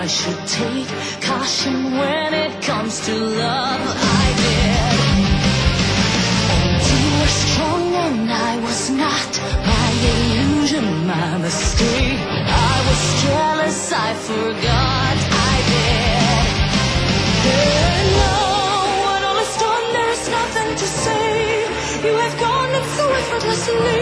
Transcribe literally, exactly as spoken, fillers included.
I should take caution when it comes to love. I did. And you were strong and I was not. My illusion, my mistake. I was careless, I forgot. I did. And now, when all is done, there's nothing to say. You have gone so effortlessly.